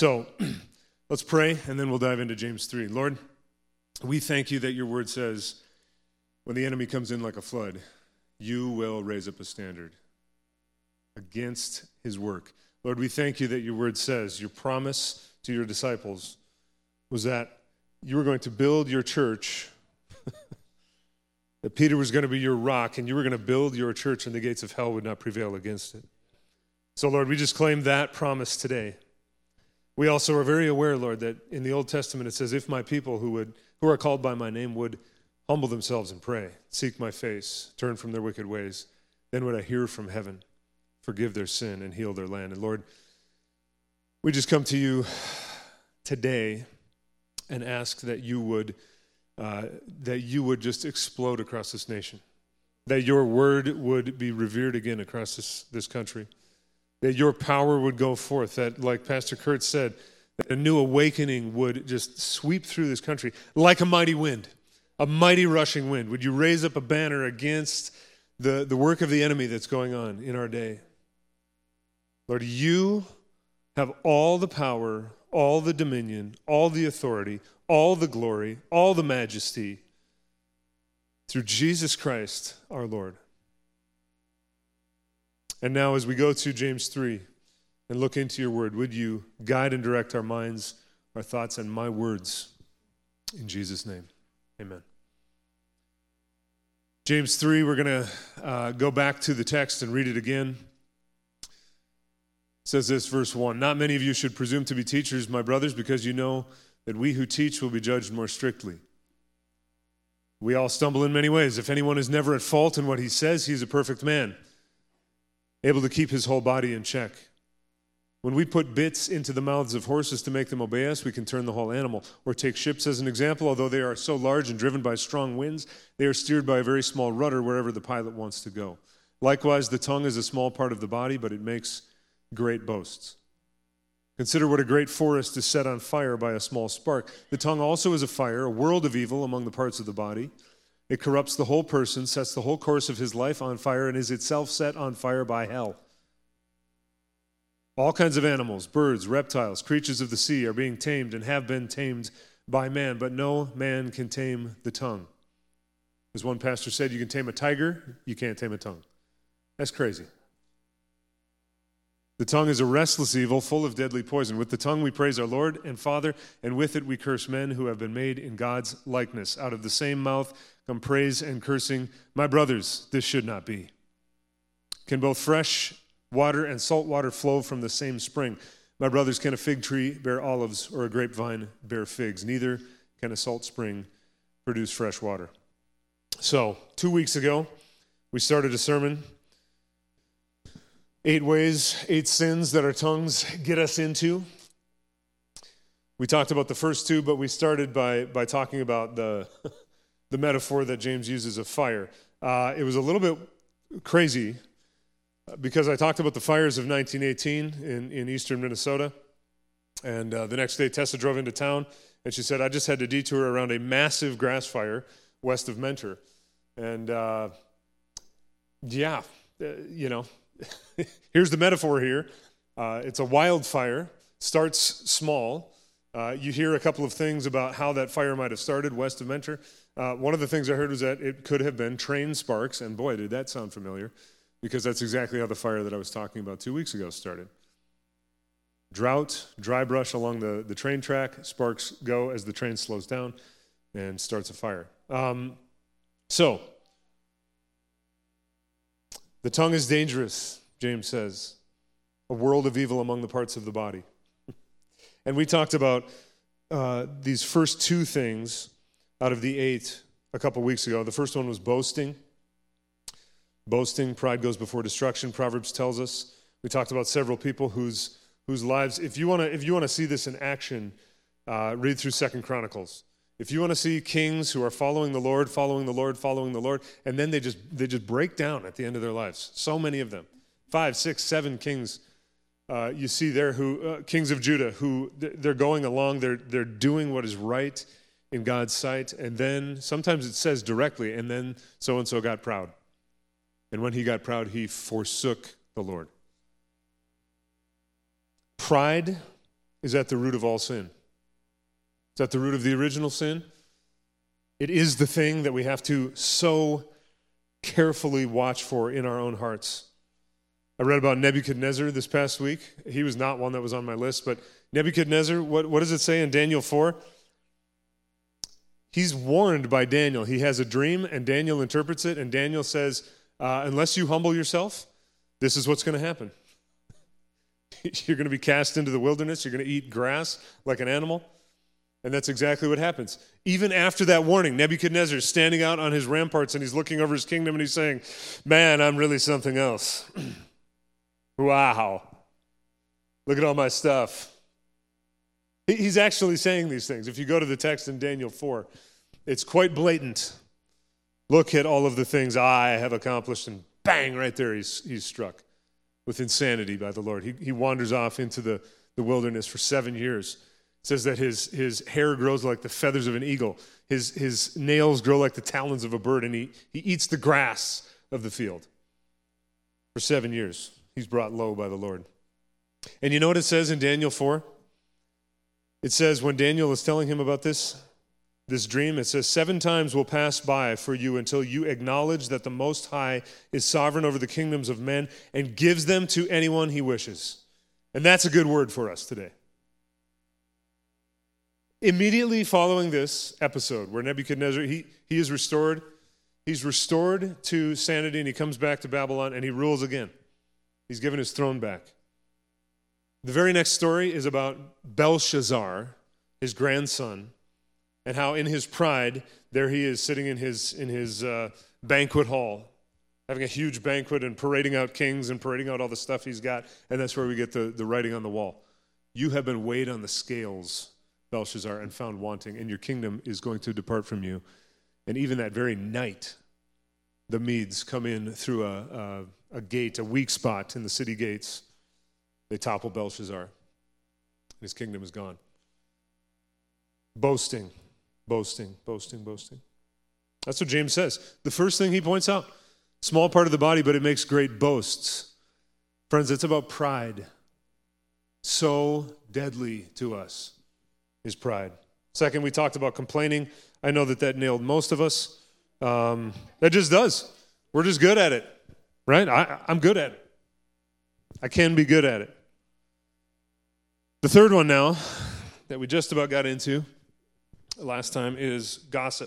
So let's pray, and then we'll dive into James 3. Lord, we thank you that your word says, when the enemy comes in like a flood, you will raise up a standard against his work. Lord, we thank you that your word says, your promise to your disciples was that you were going to build your church, that Peter was going to be your rock, and you were going to build your church, and the gates of hell would not prevail against it. So, Lord, we just claim that promise today. We also are very aware, Lord, that in the Old Testament it says, if my people who are called by my name would humble themselves and pray, seek my face, turn from their wicked ways, then would I hear from heaven, forgive their sin, and heal their land. And Lord, we just come to you today and ask that you would just explode across this nation, that your word would be revered again across this country, that your power would go forth, that, like Pastor Kurt said, that a new awakening would just sweep through this country like a mighty wind, a mighty rushing wind. Would you raise up a banner against the work of the enemy that's going on in our day? Lord, you have all the power, all the dominion, all the authority, all the glory, all the majesty through Jesus Christ our Lord. And now as we go to James 3 and look into your word, would you guide and direct our minds, our thoughts, and my words in Jesus' name. Amen. James 3, we're going to go back to the text and read it again. It says this, verse 1, not many of you should presume to be teachers, my brothers, because you know that we who teach will be judged more strictly. We all stumble in many ways. If anyone is never at fault in what he says, he is a perfect man, able to keep his whole body in check. When we put bits into the mouths of horses to make them obey us, we can turn the whole animal. Or take ships as an example. Although they are so large and driven by strong winds, they are steered by a very small rudder wherever the pilot wants to go. Likewise, the tongue is a small part of the body, but it makes great boasts. Consider what a great forest is set on fire by a small spark. The tongue also is a fire, a world of evil among the parts of the body. It corrupts the whole person, sets the whole course of his life on fire, and is itself set on fire by hell. All kinds of animals, birds, reptiles, creatures of the sea are being tamed and have been tamed by man, but no man can tame the tongue. As one pastor said, you can tame a tiger, you can't tame a tongue. That's crazy. The tongue is a restless evil, full of deadly poison. With the tongue we praise our Lord and Father, and with it we curse men who have been made in God's likeness. Out of the same mouth come praise and cursing. My brothers, this should not be. Can both fresh water and salt water flow from the same spring? My brothers, can a fig tree bear olives or a grapevine bear figs? Neither can a salt spring produce fresh water. So, 2 weeks ago, we started a sermon, 8 ways, 8 sins that our tongues get us into. We talked about the first 2, but we started by talking about the metaphor that James uses of fire. It was a little bit crazy because I talked about the fires of 1918 in eastern Minnesota. And the next day, Tessa drove into town, and she said, I just had to detour around a massive grass fire west of Mentor. And here's the metaphor here. It's a wildfire, starts small. You hear a couple of things about how that fire might have started west of Mentor. One of the things I heard was that it could have been train sparks, and boy, did that sound familiar, because that's exactly how the fire that I was talking about 2 weeks ago started. Drought, dry brush along the train track, sparks go as the train slows down and starts a fire. So, the tongue is dangerous, James says, a world of evil among the parts of the body. And we talked about these first 2 things out of the 8 a couple weeks ago. The first one was boasting. Boasting, pride goes before destruction, Proverbs tells us. We talked about several people whose lives, if you want to see this in action, read through 2 Chronicles. If you want to see kings who are following the Lord, and then they just break down at the end of their lives. So many of them. 5, 6, 7 kings you see there, who kings of Judah, who they're going along, they're doing what is right in God's sight, and then sometimes it says directly, and then so-and-so got proud. And when he got proud, he forsook the Lord. Pride is at the root of all sin. It's at the root of the original sin. It is the thing that we have to so carefully watch for in our own hearts. I read about Nebuchadnezzar this past week. He was not one that was on my list, but Nebuchadnezzar, what does it say in Daniel 4? He's warned by Daniel. He has a dream, and Daniel interprets it, and Daniel says, unless you humble yourself, this is what's going to happen. You're going to be cast into the wilderness. You're going to eat grass like an animal. And that's exactly what happens. Even after that warning, Nebuchadnezzar is standing out on his ramparts, and he's looking over his kingdom, and he's saying, man, I'm really something else. Wow. Look at all my stuff. He's actually saying these things. If you go to the text in Daniel 4, it's quite blatant. Look at all of the things I have accomplished, and bang, right there he's struck with insanity by the Lord. He wanders off into the wilderness for 7 years. It says that his hair grows like the feathers of an eagle. His nails grow like the talons of a bird, and he eats the grass of the field. For 7 years, he's brought low by the Lord. And you know what it says in Daniel 4? It says when Daniel is telling him about this dream, it says, 7 times will pass by for you until you acknowledge that the Most High is sovereign over the kingdoms of men and gives them to anyone he wishes. And that's a good word for us today. Immediately following this episode where Nebuchadnezzar, he is restored. He's restored to sanity, and he comes back to Babylon, and he rules again. He's given his throne back. The very next story is about Belshazzar, his grandson, and how in his pride, there he is sitting in his banquet hall, having a huge banquet and parading out kings and parading out all the stuff he's got, and that's where we get the writing on the wall. You have been weighed on the scales, Belshazzar, and found wanting, and your kingdom is going to depart from you. And even that very night, the Medes come in through a gate, a weak spot in the city gates. They topple Belshazzar. His kingdom is gone. Boasting, boasting, boasting, boasting. That's what James says. The first thing he points out, small part of the body, but it makes great boasts. Friends, it's about pride. So deadly to us is pride. Second, we talked about complaining. I know that nailed most of us. That just does. We're just good at it, right? I'm good at it. I can be good at it. The third one now that we just about got into last time is gossip.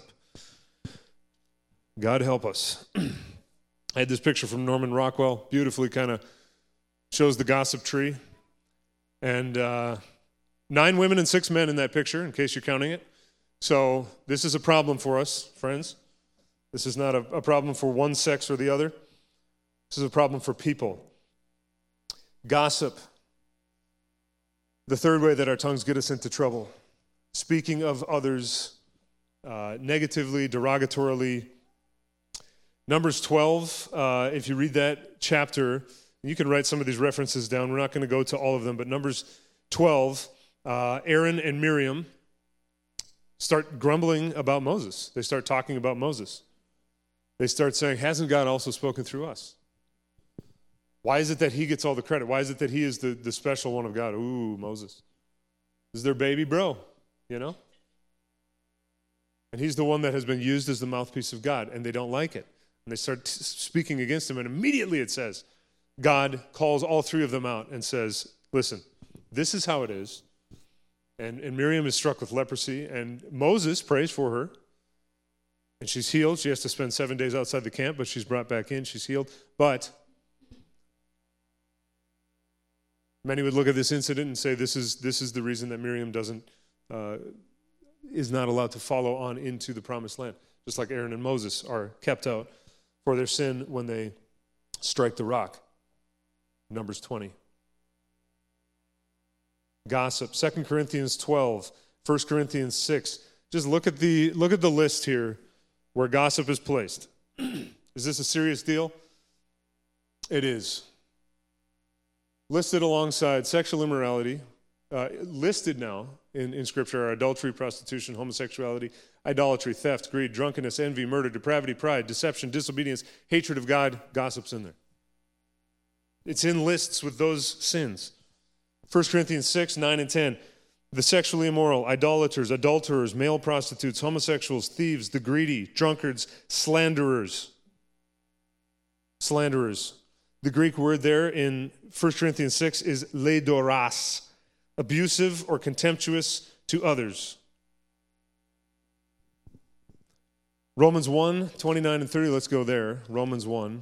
God help us. I had this picture from Norman Rockwell, beautifully kind of shows the gossip tree. And 9 women and 6 men in that picture, in case you're counting it. So this is a problem for us, friends. This is not a problem for one sex or the other. This is a problem for people. Gossip. The third way that our tongues get us into trouble. Speaking of others negatively, derogatorily. Numbers 12, if you read that chapter, you can write some of these references down. We're not going to go to all of them, but Numbers 12, Aaron and Miriam start grumbling about Moses. They start talking about Moses. They start saying, hasn't God also spoken through us? Why is it that he gets all the credit? Why is it that he is the special one of God? Ooh, Moses. This is their baby bro, you know? And he's the one that has been used as the mouthpiece of God, and they don't like it. And they start speaking against him, and immediately it says, God calls all 3 of them out and says, listen, this is how it is. And Miriam is struck with leprosy, and Moses prays for her, and she's healed. She has to spend 7 days outside the camp, but she's brought back in. She's healed. But many would look at this incident and say this is the reason that Miriam is not allowed to follow on into the promised land, just like Aaron and Moses are kept out for their sin when they strike the rock. Numbers 20. Gossip. 2 Corinthians 12, 1 Corinthians 6. Just look at the list here where gossip is placed. Is this a serious deal? It is. Listed alongside sexual immorality, listed now in Scripture are adultery, prostitution, homosexuality, idolatry, theft, greed, drunkenness, envy, murder, depravity, pride, deception, disobedience, hatred of God. Gossip's in there. It's in lists with those sins. 1 Corinthians 6, 9, and 10. The sexually immoral, idolaters, adulterers, male prostitutes, homosexuals, thieves, the greedy, drunkards, slanderers. Slanderers. The Greek word there in 1 Corinthians 6 is leidoras, abusive or contemptuous to others. Romans 1, 29 and 30, let's go there. Romans 1.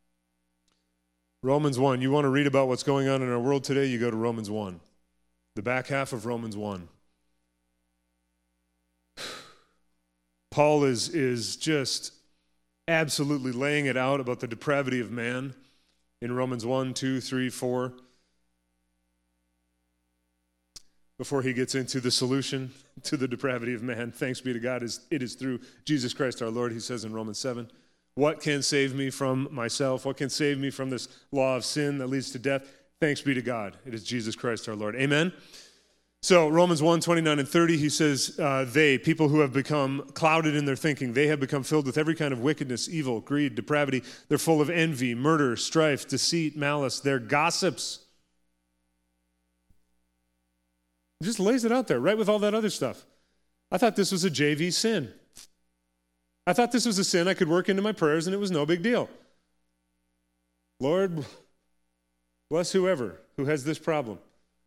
Romans 1, you want to read about what's going on in our world today, you go to Romans 1. The back half of Romans 1. Paul is just absolutely laying it out about the depravity of man in Romans 1, 2, 3, 4. Before he gets into the solution to the depravity of man, thanks be to God, it is through Jesus Christ our Lord, he says in Romans 7. What can save me from myself? What can save me from this law of sin that leads to death? Thanks be to God. It is Jesus Christ our Lord. Amen? So Romans 1, 29 and 30, he says, people who have become clouded in their thinking, they have become filled with every kind of wickedness, evil, greed, depravity. They're full of envy, murder, strife, deceit, malice. They're gossips. He just lays it out there, right with all that other stuff. I thought this was a JV sin. I thought this was a sin I could work into my prayers and it was no big deal. Lord, bless whoever who has this problem.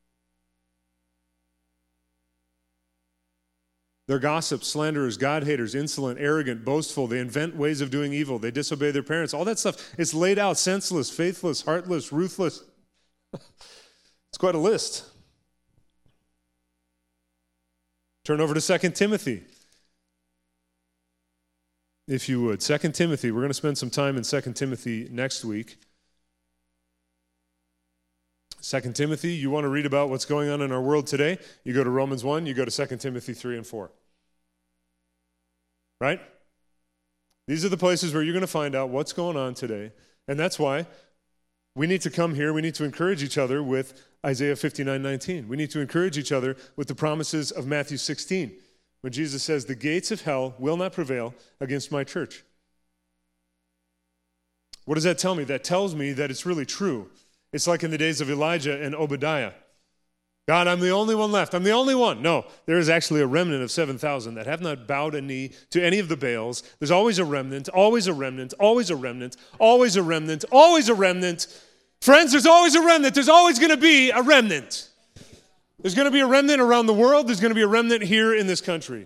They're gossips, slanderers, God-haters, insolent, arrogant, boastful. They invent ways of doing evil. They disobey their parents. All that stuff is laid out, senseless, faithless, heartless, ruthless. It's quite a list. Turn over to 2 Timothy. If you would. 2 Timothy. We're going to spend some time in 2 Timothy next week. 2 Timothy, you want to read about what's going on in our world today, you go to Romans 1, you go to 2 Timothy 3 and 4. Right? These are the places where you're going to find out what's going on today. And that's why we need to come here, we need to encourage each other with Isaiah 59:19. We need to encourage each other with the promises of Matthew 16, when Jesus says, the gates of hell will not prevail against my church. What does that tell me? That tells me that it's really true. It's like in the days of Elijah and Obadiah. God, I'm the only one left. I'm the only one. No, there is actually a remnant of 7,000 that have not bowed a knee to any of the Baals. There's always a remnant, always a remnant, always a remnant, always a remnant, always a remnant. Friends, there's always a remnant. There's always going to be a remnant. There's going to be a remnant around the world. There's going to be a remnant here in this country.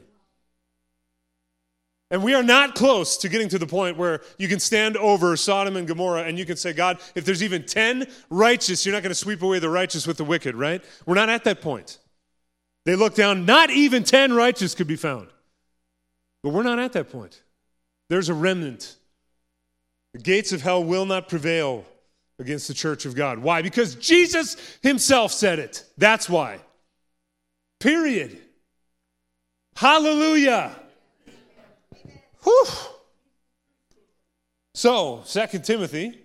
And we are not close to getting to the point where you can stand over Sodom and Gomorrah and you can say, God, if there's even 10 righteous, you're not going to sweep away the righteous with the wicked, right? We're not at that point. They look down, not even 10 righteous could be found. But we're not at that point. There's a remnant. The gates of hell will not prevail against the church of God. Why? Because Jesus himself said it. That's why. Period. Hallelujah. Whew. So, 2 Timothy,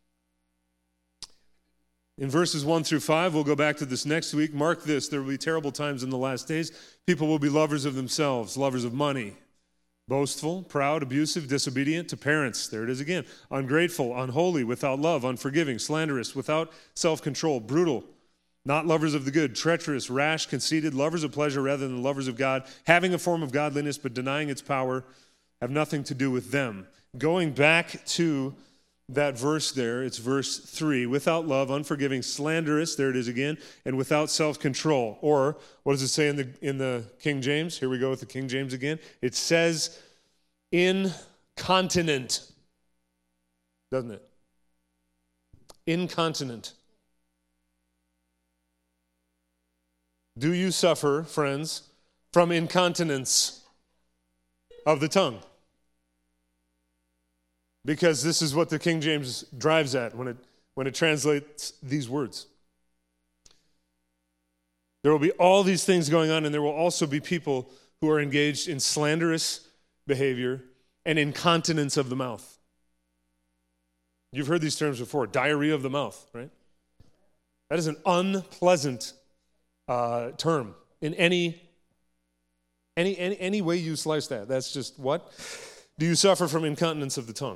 in verses 1 through 5, we'll go back to this next week. Mark this, there will be terrible times in the last days. People will be lovers of themselves, lovers of money, boastful, proud, abusive, disobedient to parents. There it is again. Ungrateful, unholy, without love, unforgiving, slanderous, without self-control, brutal, not lovers of the good, treacherous, rash, conceited, lovers of pleasure rather than lovers of God, having a form of godliness but denying its power, have nothing to do with them. Going back to that verse there, it's verse 3. Without love, unforgiving, slanderous, there it is again, and without self-control. Or, what does it say in the King James? Here we go with the King James again. It says, incontinent. Doesn't it? Incontinent. Do you suffer, friends, from incontinence of the tongue? Because this is what the King James drives at when it translates these words. There will be all these things going on, and there will also be people who are engaged in slanderous behavior and incontinence of the mouth. You've heard these terms before, diarrhea of the mouth, right? That is an unpleasant term in any way you slice that. That's just what? Do you suffer from incontinence of the tongue?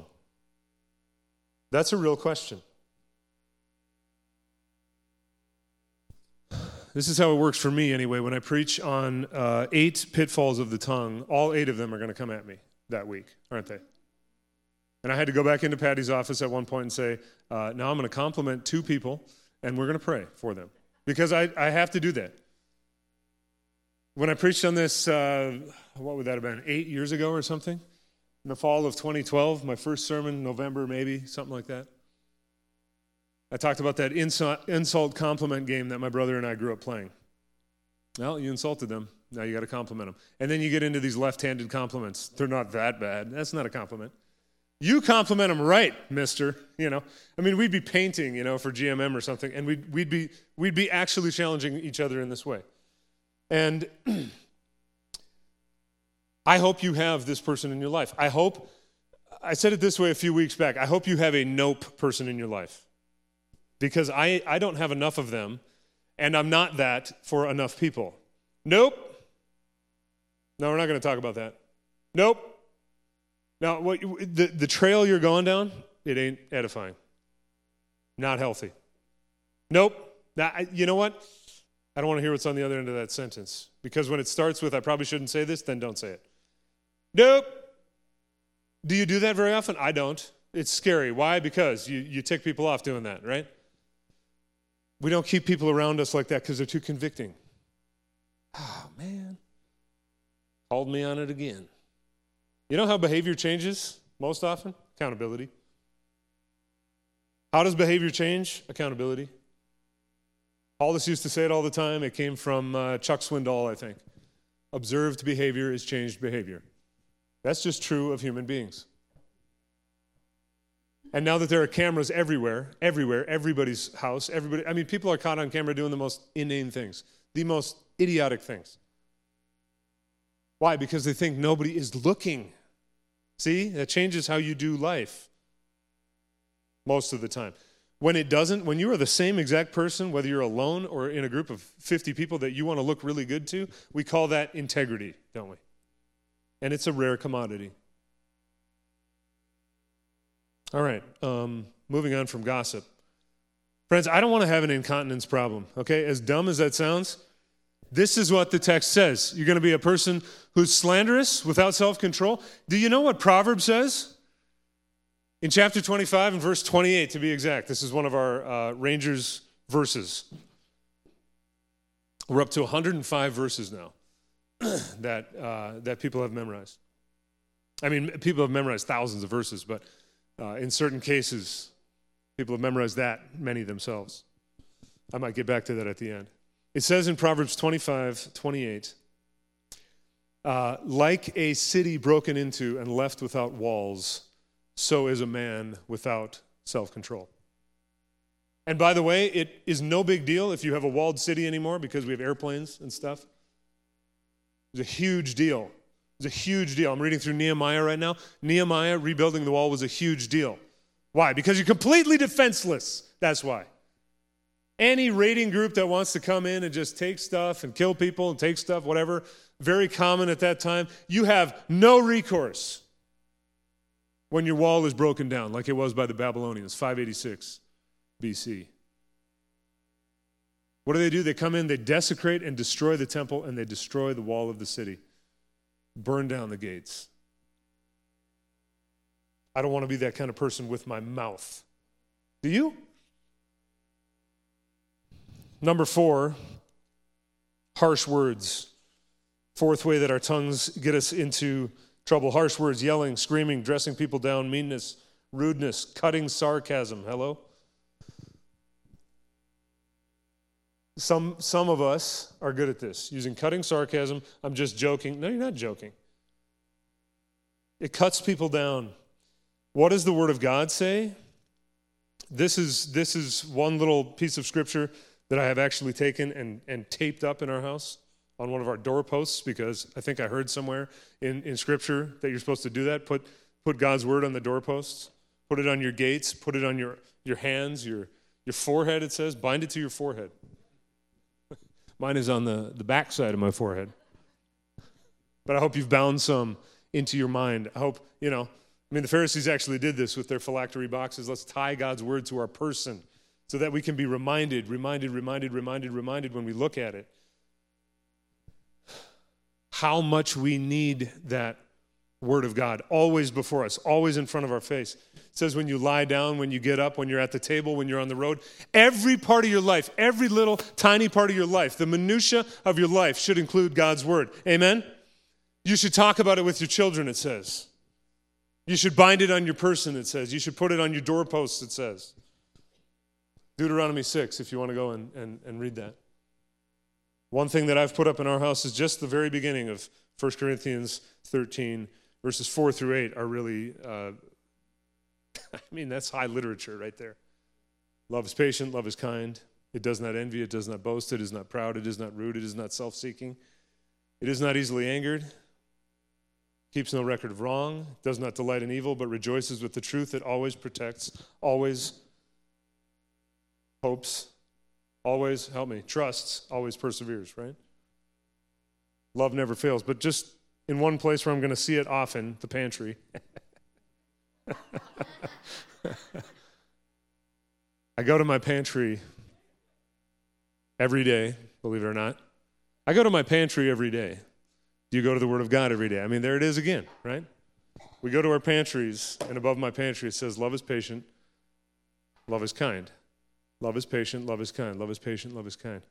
That's a real question. This is how it works for me anyway. When I preach on 8 pitfalls of the tongue, all 8 of them are going to come at me that week, aren't they? And I had to go back into Patty's office at one point and say, now I'm going to compliment 2 people, and we're going to pray for them. Because I have to do that. When I preached on this, what would that have been, 8 years ago or something? In the fall of 2012, my first sermon, November maybe, something like that. I talked about that insult compliment game that my brother and I grew up playing. Well, you insulted them. Now you got to compliment them. And then you get into these left-handed compliments. They're not that bad. That's not a compliment. You compliment them right, mister. I mean, we'd be painting, for GMM or something, and we'd be actually challenging each other in this way. And I hope you have this person in your life. I said it this way a few weeks back, I hope you have a nope person in your life. Because I don't have enough of them, and I'm not that for enough people. Nope. No, we're not going to talk about that. Nope. Now, the trail you're going down, it ain't edifying. Not healthy. Nope. Now, you know what? I don't want to hear what's on the other end of that sentence. Because when it starts with, I probably shouldn't say this, then don't say it. Nope. Do you do that very often? I don't. It's scary. Why? Because you tick people off doing that, right? We don't keep people around us like that because they're too convicting. Oh, man. Called me on it again. You know how behavior changes most often? Accountability. How does behavior change? Accountability. Paulus used to say it all the time. It came from Chuck Swindoll, I think. Observed behavior is changed behavior. That's just true of human beings. And now that there are cameras everywhere, everybody's house, people are caught on camera doing the most inane things, the most idiotic things. Why? Because they think nobody is looking. See, that changes how you do life most of the time. When it doesn't, when you are the same exact person, whether you're alone or in a group of 50 people that you want to look really good to, we call that integrity, don't we? And it's a rare commodity. All right, moving on from gossip. Friends, I don't want to have an incontinence problem, okay? As dumb as that sounds, this is what the text says. You're going to be a person who's slanderous, without self-control. Do you know what Proverbs says? In chapter 25 and verse 28, to be exact. This is one of our Rangers verses. We're up to 105 verses now that people have memorized. I mean, people have memorized thousands of verses, but in certain cases, people have memorized that many themselves. I might get back to that at the end. It says in Proverbs 25:28, like a city broken into and left without walls, so is a man without self-control. And by the way, it is no big deal if you have a walled city anymore because we have airplanes and stuff. It's a huge deal. It's a huge deal. I'm reading through Nehemiah right now. Nehemiah rebuilding the wall was a huge deal. Why? Because you're completely defenseless. That's why. Any raiding group that wants to come in and just take stuff and kill people and take stuff, whatever, very common at that time, you have no recourse when your wall is broken down, like it was by the Babylonians, 586 BC. What do? They come in, they desecrate and destroy the temple, and they destroy the wall of the city. Burn down the gates. I don't want to be that kind of person with my mouth. Do you? Number 4, harsh words. Fourth way that our tongues get us into trouble. Harsh words, yelling, screaming, dressing people down, meanness, rudeness, cutting sarcasm. Hello? Some of us are good at this, using cutting sarcasm. I'm just joking. No, you're not joking. It cuts people down. What does the Word of God say? This is one little piece of Scripture that I have actually taken and taped up in our house on one of our doorposts, because I think I heard somewhere in Scripture that you're supposed to do that. Put God's Word on the doorposts. Put it on your gates. Put it on your hands, your forehead, it says. Bind it to your forehead. Mine is on the back side of my forehead. But I hope you've bound some into your mind. I hope, the Pharisees actually did this with their phylactery boxes. Let's tie God's word to our person. so that we can be reminded when we look at it how much we need that Word of God, always before us, always in front of our face. It says when you lie down, when you get up, when you're at the table, when you're on the road, every part of your life, every little tiny part of your life, the minutia of your life should include God's Word. Amen? You should talk about it with your children, it says. You should bind it on your person, it says. You should put it on your doorposts, it says. Deuteronomy 6, if you want to go and read that. One thing that I've put up in our house is just the very beginning of 1 Corinthians 13, verses 4 through 8 are really, that's high literature right there. Love is patient, love is kind. It does not envy, it does not boast, it is not proud, it is not rude, it is not self-seeking. It is not easily angered, keeps no record of wrong, does not delight in evil, but rejoices with the truth. It always protects, always hopes, always, trusts, always perseveres, right? Love never fails, but just in one place where I'm going to see it often, the pantry. I go to my pantry every day, believe it or not. I go to my pantry every day. Do you go to the Word of God every day? There it is again, right? We go to our pantries, and above my pantry it says, love is patient, love is kind. Love is patient, love is kind. Love is patient, love is kind.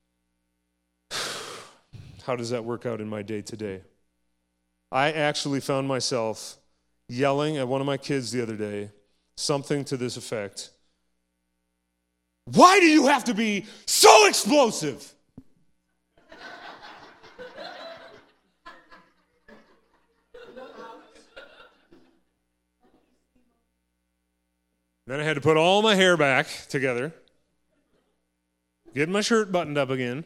How does that work out in my day-to-day? I actually found myself yelling at one of my kids the other day, something to this effect. Why do you have to be so explosive? Then I had to put all my hair back together, get my shirt buttoned up again.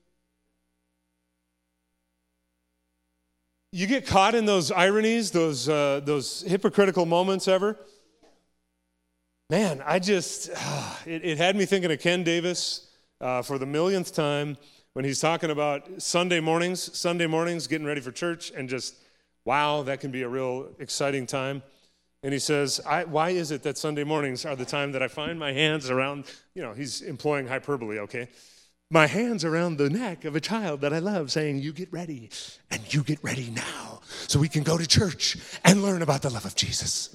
You get caught in those ironies, those hypocritical moments ever. Man, it had me thinking of Ken Davis for the millionth time when he's talking about Sunday mornings, getting ready for church, and just, wow, that can be a real exciting time. And he says, why is it that Sunday mornings are the time that I find my hands around, he's employing hyperbole, okay? My hands around the neck of a child that I love, saying, you get ready, and you get ready now, so we can go to church and learn about the love of Jesus.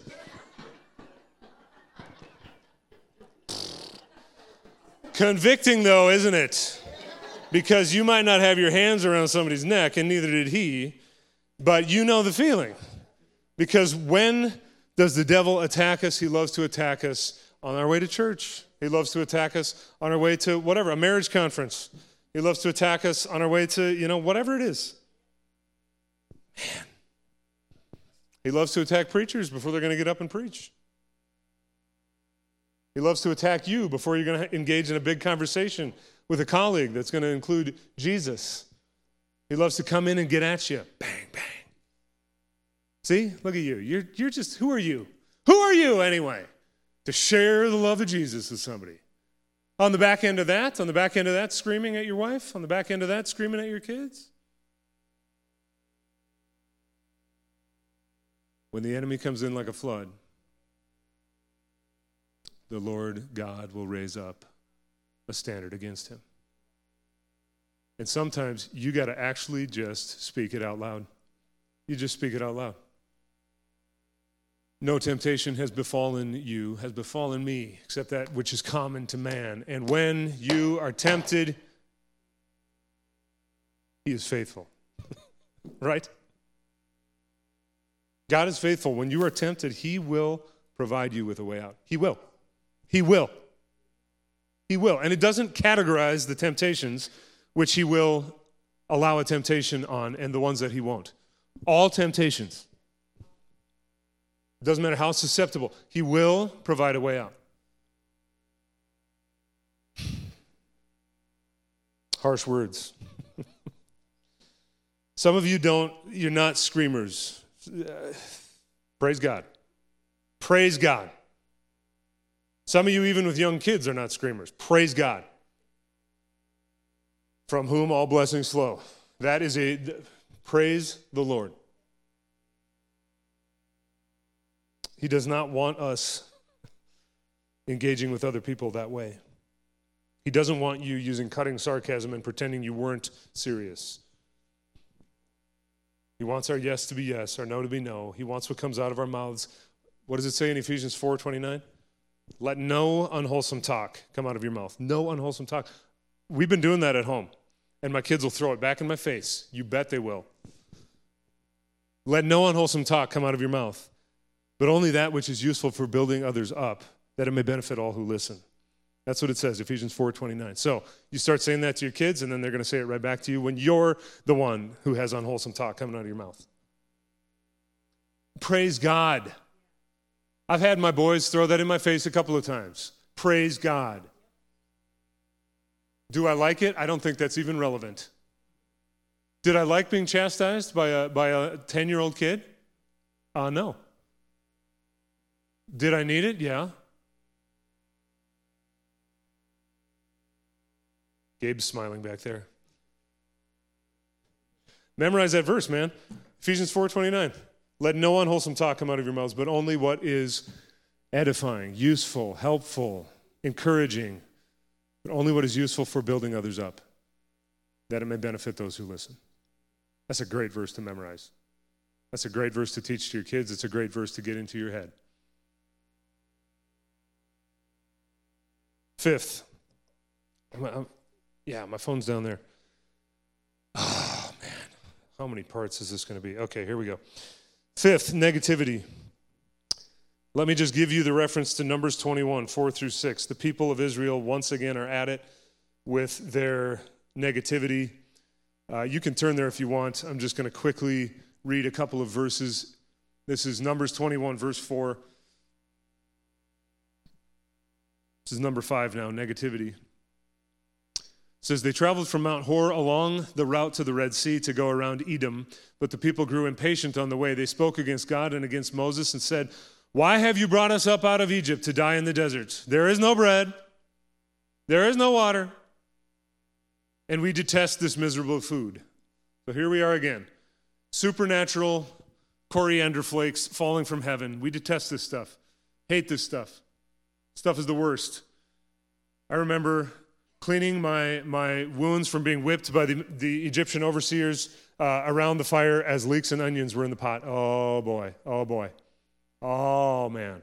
Convicting, though, isn't it? Because you might not have your hands around somebody's neck, and neither did he, but you know the feeling. Because when does the devil attack us? He loves to attack us on our way to church. He loves to attack us on our way to whatever, a marriage conference. He loves to attack us on our way to, whatever it is. Man. He loves to attack preachers before they're going to get up and preach. He loves to attack you before you're going to engage in a big conversation with a colleague that's going to include Jesus. He loves to come in and get at you. Bang, bang. See, look at you. You're just, who are you? Who are you anyway? To share the love of Jesus with somebody. On the back end of that, screaming at your wife. On the back end of that, screaming at your kids. When the enemy comes in like a flood, the Lord God will raise up a standard against him. And sometimes you got to actually just speak it out loud. You just speak it out loud. No temptation has befallen you, has befallen me, except that which is common to man. And when you are tempted, he is faithful. Right? God is faithful. When you are tempted, he will provide you with a way out. He will. He will. He will. And it doesn't categorize the temptations which he will allow a temptation on and the ones that he won't. All temptations. It doesn't matter how susceptible. He will provide a way out. Harsh words. Some of you you're not screamers. Praise God. Praise God. Some of you, even with young kids, are not screamers. Praise God. From whom all blessings flow. That is praise the Lord. He does not want us engaging with other people that way. He doesn't want you using cutting sarcasm and pretending you weren't serious. He wants our yes to be yes, our no to be no. He wants what comes out of our mouths. What does it say in Ephesians 4:29? Let no unwholesome talk come out of your mouth. No unwholesome talk. We've been doing that at home, and my kids will throw it back in my face. You bet they will. Let no unwholesome talk come out of your mouth, but only that which is useful for building others up, that it may benefit all who listen. That's what it says, Ephesians 4:29. So you start saying that to your kids, and then they're going to say it right back to you when you're the one who has unwholesome talk coming out of your mouth. Praise God. I've had my boys throw that in my face a couple of times. Praise God. Do I like it? I don't think that's even relevant. Did I like being chastised by a 10-year-old kid? No. Did I need it? Yeah. Gabe's smiling back there. Memorize that verse, man. Ephesians 4:29. Let no unwholesome talk come out of your mouths, but only what is edifying, useful, helpful, encouraging, but only what is useful for building others up, that it may benefit those who listen. That's a great verse to memorize. That's a great verse to teach to your kids. It's a great verse to get into your head. Fifth. My phone's down there. Oh, man. How many parts is this going to be? Okay, here we go. Fifth, negativity. Let me just give you the reference to Numbers 21, 4-6. The people of Israel, once again, are at it with their negativity. You can turn there if you want. I'm just going to quickly read a couple of verses. This is Numbers 21, verse 4. This is number 5 now, negativity. It says, they traveled from Mount Hor along the route to the Red Sea to go around Edom, but the people grew impatient on the way. They spoke against God and against Moses and said, why have you brought us up out of Egypt to die in the desert? There is no bread, there is no water, and we detest this miserable food. So here we are again. Supernatural coriander flakes falling from heaven. We detest this stuff, hate this stuff. Stuff is the worst. I remember cleaning my wounds from being whipped by the Egyptian overseers around the fire as leeks and onions were in the pot. Oh, boy. Oh, boy. Oh, man.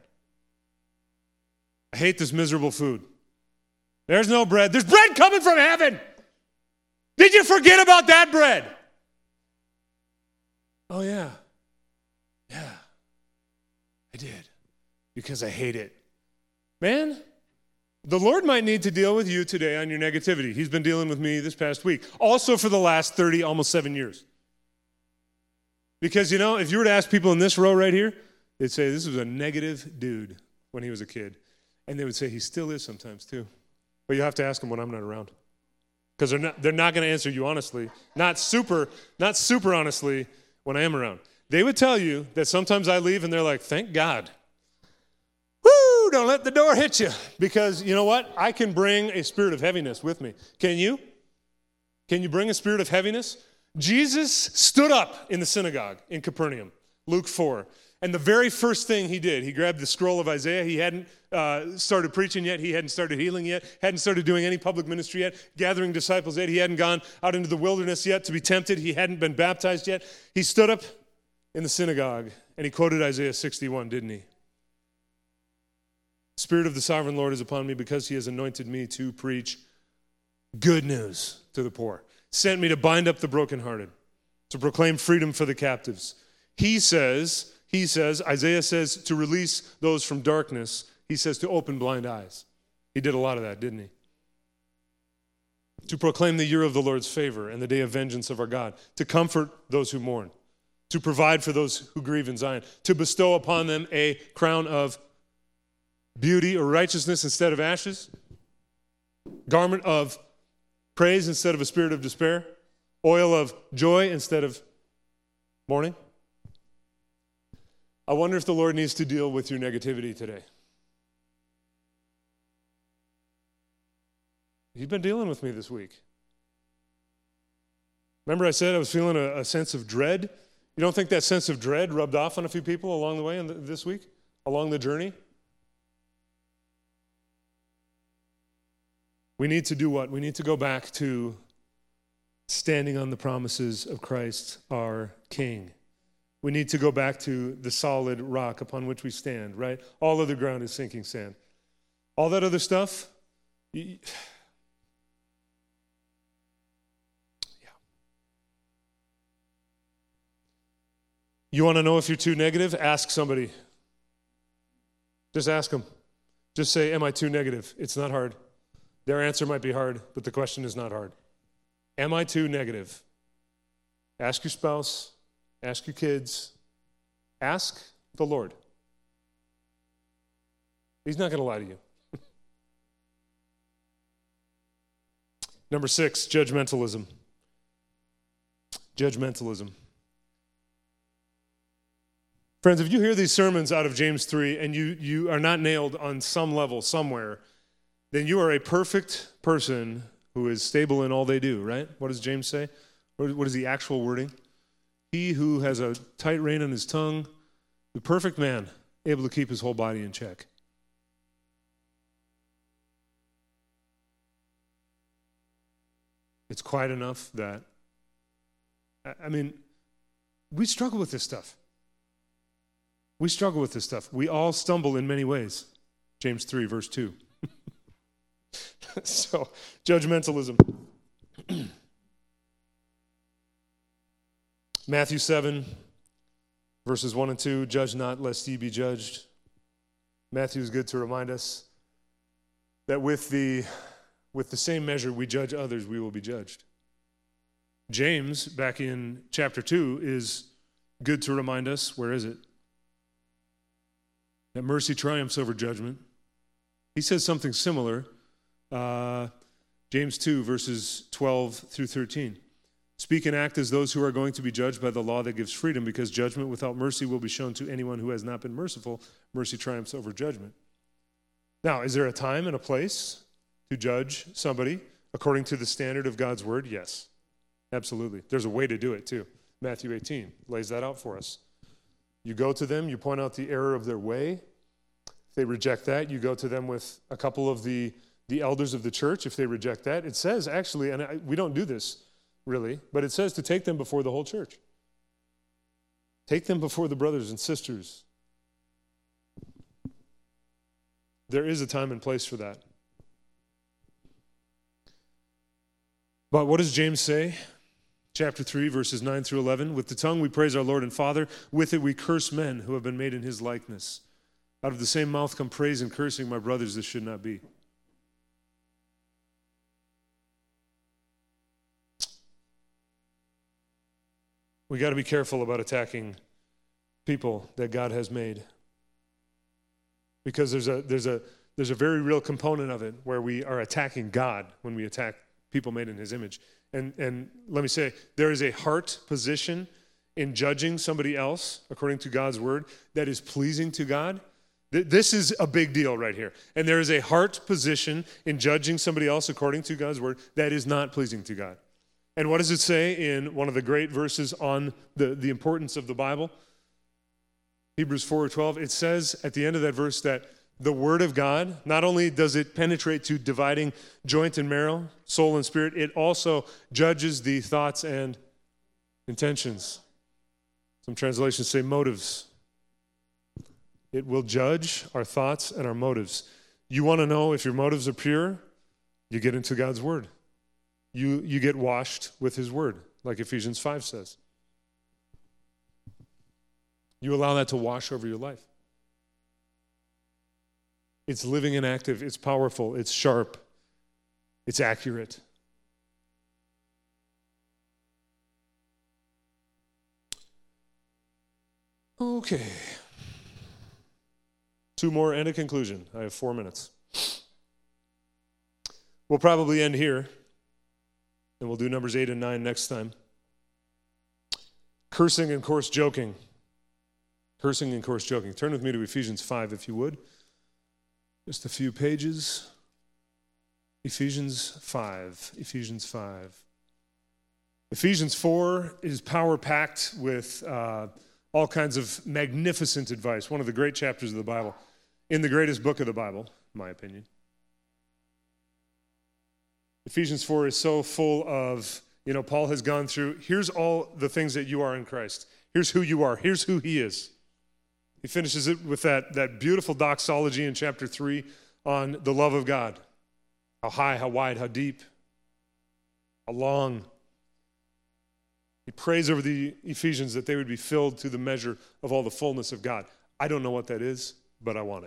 I hate this miserable food. There's no bread. There's bread coming from heaven. Did you forget about that bread? Oh, yeah. Yeah. I did. Because I hate it. Man, the Lord might need to deal with you today on your negativity. He's been dealing with me this past week. Also for the last 30, almost 7 years. Because, if you were to ask people in this row right here, they'd say, this was a negative dude when he was a kid. And they would say, he still is sometimes too. But you have to ask them when I'm not around. Because they're not going to answer you honestly. Not super honestly when I am around. They would tell you that sometimes I leave and they're like, thank God. Woo, don't let the door hit you. Because you know what? I can bring a spirit of heaviness with me. Can you? Can you bring a spirit of heaviness? Jesus stood up in the synagogue in Capernaum, Luke 4. And the very first thing he did, he grabbed the scroll of Isaiah. He hadn't started preaching yet. He hadn't started healing yet. Hadn't started doing any public ministry yet, gathering disciples yet. He hadn't gone out into the wilderness yet to be tempted. He hadn't been baptized yet. He stood up in the synagogue and he quoted Isaiah 61, didn't he? Spirit of the sovereign Lord is upon me because he has anointed me to preach good news to the poor. Sent me to bind up the brokenhearted, to proclaim freedom for the captives. He says, Isaiah says to release those from darkness. He says to open blind eyes. He did a lot of that, didn't he? To proclaim the year of the Lord's favor and the day of vengeance of our God. To comfort those who mourn. To provide for those who grieve in Zion. To bestow upon them a crown of beauty or righteousness instead of ashes. Garment of praise instead of a spirit of despair. Oil of joy instead of mourning. I wonder if the Lord needs to deal with your negativity today. He's been dealing with me this week. Remember I said I was feeling a sense of dread? You don't think that sense of dread rubbed off on a few people along the way this week? Along the journey? We need to do what? We need to go back to standing on the promises of Christ, our King. We need to go back to the solid rock upon which we stand, right? All other ground is sinking sand. All that other stuff, yeah. You want to know if you're too negative? Ask somebody. Just ask them. Just say, am I too negative? It's not hard. Their answer might be hard, but the question is not hard. Am I too negative? Ask your spouse. Ask your kids. Ask the Lord. He's not going to lie to you. Number 6, judgmentalism. Judgmentalism. Friends, if you hear these sermons out of James 3 and you are not nailed on some level somewhere, then you are a perfect person who is stable in all they do, right? What does James say? What is the actual wording? He who has a tight rein on his tongue, the perfect man, able to keep his whole body in check. It's quiet enough that, we struggle with this stuff. We struggle with this stuff. We all stumble in many ways. James 3, verse 2. So, judgmentalism. Matthew 7, verses 1 and 2, judge not lest ye be judged. Matthew is good to remind us that with the same measure we judge others, we will be judged. James, back in chapter 2, is good to remind us, where is it? That mercy triumphs over judgment. He says something similar, James 2, verses 12 through 13. Speak and act as those who are going to be judged by the law that gives freedom, because judgment without mercy will be shown to anyone who has not been merciful. Mercy triumphs over judgment. Now, is there a time and a place to judge somebody according to the standard of God's word? Yes, absolutely. There's a way to do it too. Matthew 18 lays that out for us. You go to them, you point out the error of their way. If they reject that, you go to them with a couple of the elders of the church. If they reject that, it says actually, and we don't do this really, but it says to take them before the whole church. Take them before the brothers and sisters. There is a time and place for that. But what does James say? Chapter 3, verses 9 through 11. With the tongue we praise our Lord and Father. With it we curse men who have been made in his likeness. Out of the same mouth come praise and cursing. My brothers, this should not be. We got to be careful about attacking people that God has made. Because there's a very real component of it where we are attacking God when we attack people made in his image. And let me say, there is a heart position in judging somebody else according to God's word that is pleasing to God. This is a big deal right here. And there is a heart position in judging somebody else according to God's word that is not pleasing to God. And what does it say in one of the great verses on the importance of the Bible? Hebrews 4:12. It says at the end of that verse that the word of God, not only does it penetrate to dividing joint and marrow, soul and spirit, it also judges the thoughts and intentions. Some translations say motives. It will judge our thoughts and our motives. You want to know if your motives are pure? You get into God's word. You get washed with his word, like Ephesians 5 says. You allow that to wash over your life. It's living and active. It's powerful. It's sharp. It's accurate. Okay. 2 more and a conclusion. I have 4 minutes. We'll probably end here, and we'll do numbers 8 and 9 next time. Cursing and coarse joking. Cursing and coarse joking. Turn with me to Ephesians 5, if you would. Just a few pages. Ephesians 5. Ephesians 5. Ephesians 4 is power-packed with all kinds of magnificent advice. One of the great chapters of the Bible. In the greatest book of the Bible, in my opinion. Ephesians 4 is so full of, Paul has gone through, here's all the things that you are in Christ. Here's who you are. Here's who he is. He finishes it with that beautiful doxology in chapter 3 on the love of God. How high, how wide, how deep, how long. He prays over the Ephesians that they would be filled to the measure of all the fullness of God. I don't know what that is, but I want it.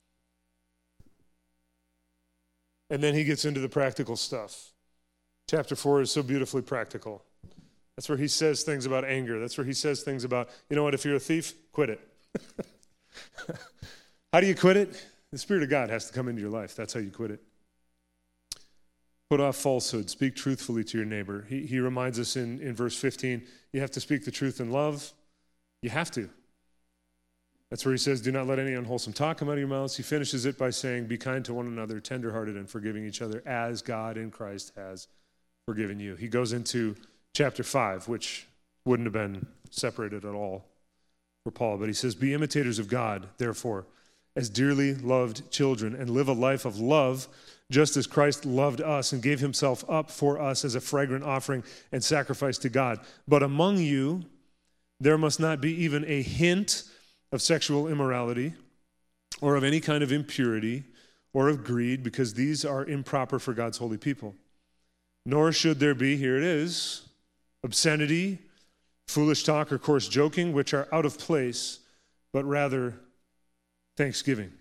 And then he gets into the practical stuff. Chapter 4 is so beautifully practical. That's where he says things about anger. That's where he says things about, if you're a thief, quit it. How do you quit it? The Spirit of God has to come into your life. That's how you quit it. Put off falsehood. Speak truthfully to your neighbor. He reminds us in verse 15, you have to speak the truth in love. You have to. That's where he says, do not let any unwholesome talk come out of your mouths. He finishes it by saying, be kind to one another, tenderhearted and forgiving each other as God in Christ has forgiven you. He goes into chapter 5, which wouldn't have been separated at all for Paul, but he says, be imitators of God, therefore, as dearly loved children, and live a life of love, just as Christ loved us and gave himself up for us as a fragrant offering and sacrifice to God. But among you, there must not be even a hint of sexual immorality or of any kind of impurity or of greed, because these are improper for God's holy people. Nor should there be, here it is, obscenity, foolish talk, or coarse joking, which are out of place, but rather thanksgiving.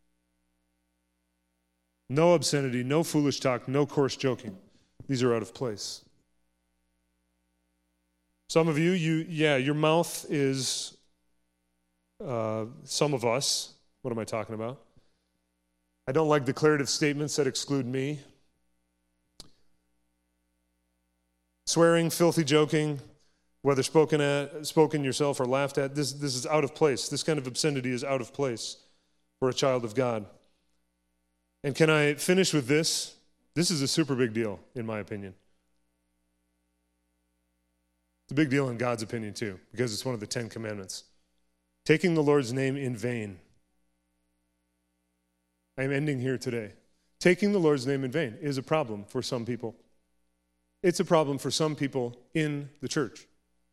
No obscenity, no foolish talk, no coarse joking. These are out of place. Some of you, your mouth is, some of us, what am I talking about? I don't like declarative statements that exclude me. Swearing, filthy joking, whether spoken yourself or laughed at, this is out of place. This kind of obscenity is out of place for a child of God. And can I finish with this? This is a super big deal, in my opinion. It's a big deal in God's opinion, too, because it's one of the 10 commandments. Taking the Lord's name in vain. I am ending here today. Taking the Lord's name in vain is a problem for some people. It's a problem for some people in the church.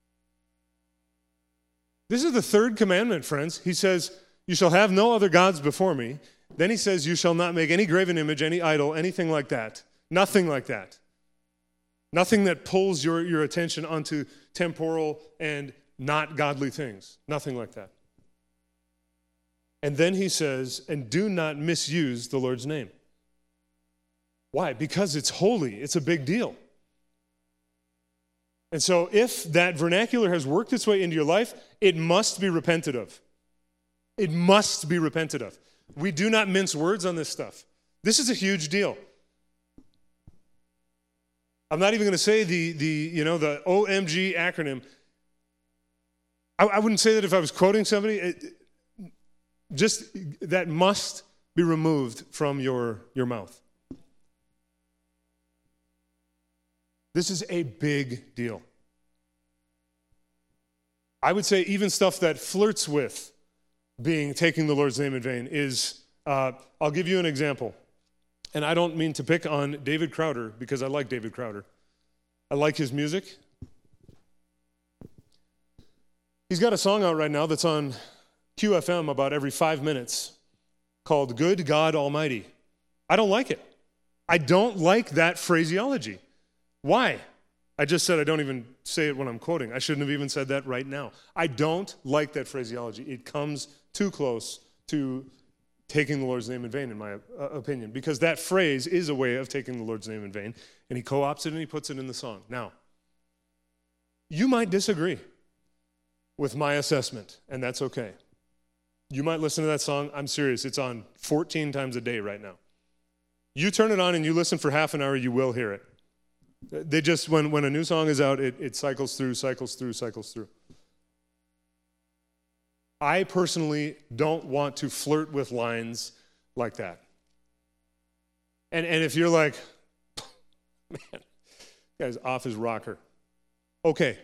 This is the third commandment, friends. He says, you shall have no other gods before me. Then he says, you shall not make any graven image, any idol, anything like that. Nothing like that. Nothing that pulls your attention onto temporal and not godly things. Nothing like that. And then he says, and do not misuse the Lord's name. Why? Because it's holy. It's a big deal. And so if that vernacular has worked its way into your life, it must be repented of. It must be repented of. We do not mince words on this stuff. This is a huge deal. I'm not even going to say the OMG acronym. I wouldn't say that if I was quoting somebody. Just that must be removed from your mouth. This is a big deal. I would say even stuff that flirts with taking the Lord's name in vain is, I'll give you an example. And I don't mean to pick on David Crowder, because I like David Crowder. I like his music. He's got a song out right now that's on QFM about every 5 minutes called Good God Almighty. I don't like it. I don't like that phraseology. Why? I just said I don't even say it when I'm quoting. I shouldn't have even said that right now. I don't like that phraseology. It comes too close to taking the Lord's name in vain, in my opinion, because that phrase is a way of taking the Lord's name in vain, and he co-opts it and he puts it in the song. Now, you might disagree with my assessment, and that's okay. You might listen to that song. I'm serious. It's on 14 times a day right now. You turn it on and you listen for half an hour, you will hear it. They just, when a new song is out, it cycles through. I personally don't want to flirt with lines like that. And if you're like, man, guy's off his rocker. Okay.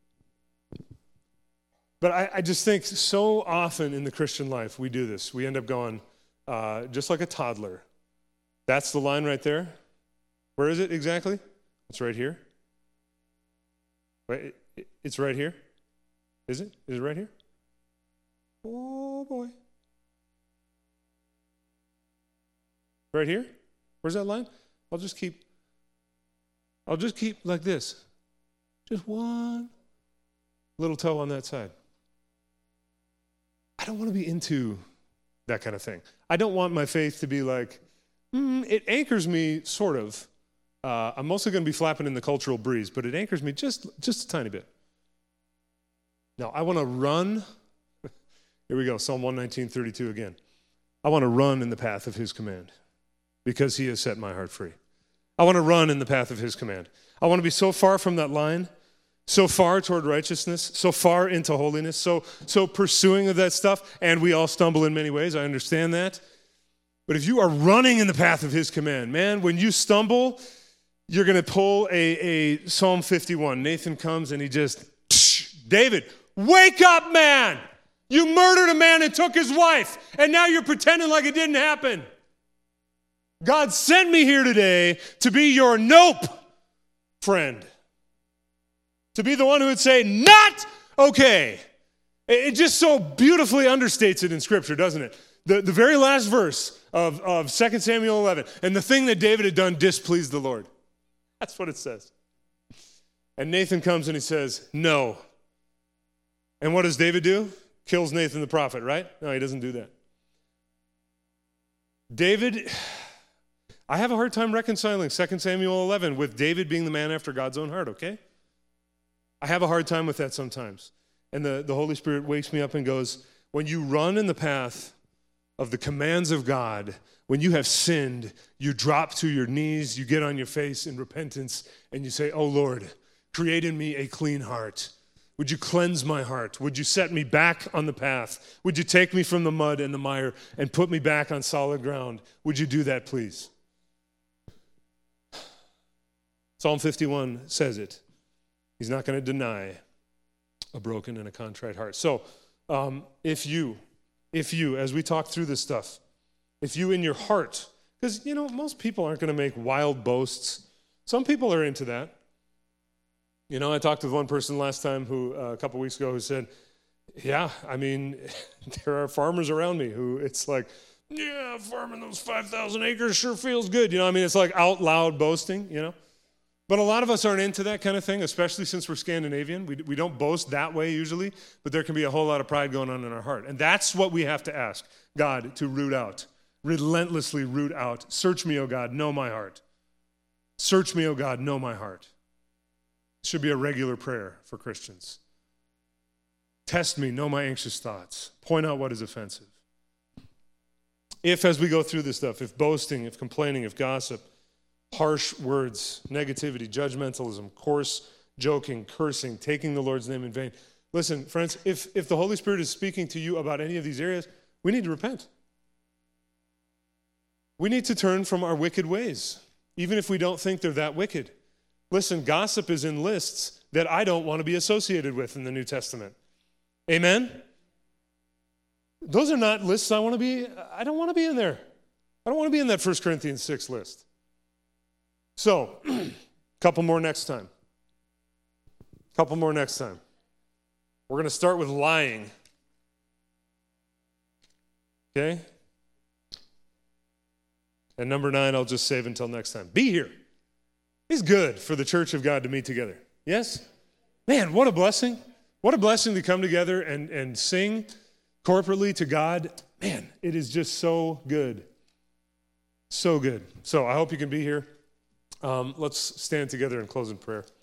But I just think so often in the Christian life, we do this. We end up going, just like a toddler. That's the line right there. Where is it exactly? It's right here. Wait, it's right here. Is it? Is it right here? Oh, boy. Right here? Where's that line? I'll just keep like this. Just one little toe on that side. I don't want to be into that kind of thing. I don't want my faith to be like, it anchors me sort of. I'm mostly going to be flapping in the cultural breeze, but it anchors me just a tiny bit. Now, I want to run. Here we go, Psalm 119:32 again. I want to run in the path of his command because he has set my heart free. I want to run in the path of his command. I want to be so far from that line, so far toward righteousness, so far into holiness, so pursuing of that stuff, and we all stumble in many ways, I understand that. But if you are running in the path of his command, man, when you stumble, you're going to pull a Psalm 51. Nathan comes and he just, David, wake up, man! You murdered a man and took his wife, and now you're pretending like it didn't happen. God sent me here today to be your nope friend. To be the one who would say, not okay. It just so beautifully understates it in Scripture, doesn't it? The very last verse of 2 Samuel 11, and the thing that David had done displeased the Lord. That's what it says. And Nathan comes and he says, no. And what does David do? Kills Nathan the prophet, right? No, he doesn't do that. David, I have a hard time reconciling 2 Samuel 11 with David being the man after God's own heart, okay? I have a hard time with that sometimes. And the Holy Spirit wakes me up and goes, when you run in the path of the commands of God, when you have sinned, you drop to your knees, you get on your face in repentance, and you say, oh Lord, create in me a clean heart. Would you cleanse my heart? Would you set me back on the path? Would you take me from the mud and the mire and put me back on solid ground? Would you do that, please? Psalm 51 says it. He's not going to deny a broken and a contrite heart. So if you, as we talk through this stuff, if you in your heart, because, most people aren't going to make wild boasts. Some people are into that. I talked with one person last time a couple weeks ago who said, yeah, there are farmers around me who it's like, yeah, farming those 5,000 acres sure feels good. It's like out loud boasting, But a lot of us aren't into that kind of thing, especially since we're Scandinavian. We don't boast that way usually, but there can be a whole lot of pride going on in our heart. And that's what we have to ask God to root out, relentlessly root out. Search me, O God, know my heart. Search me, O God, know my heart. It should be a regular prayer for Christians. Test me, know my anxious thoughts. Point out what is offensive. If, as we go through this stuff, if boasting, if complaining, if gossip, harsh words, negativity, judgmentalism, coarse joking, cursing, taking the Lord's name in vain. Listen, friends, if the Holy Spirit is speaking to you about any of these areas, we need to repent. We need to turn from our wicked ways, even if we don't think they're that wicked. Listen, gossip is in lists that I don't want to be associated with in the New Testament. Amen? Those are not lists I don't want to be in there. I don't want to be in that 1 Corinthians 6 list. So, couple more next time. We're going to start with lying. Okay? And number 9, I'll just save until next time. Be here. It's good for the church of God to meet together. Yes? Man, what a blessing. What a blessing to come together and sing corporately to God. Man, it is just so good. So good. So I hope you can be here. Let's stand together and close in prayer.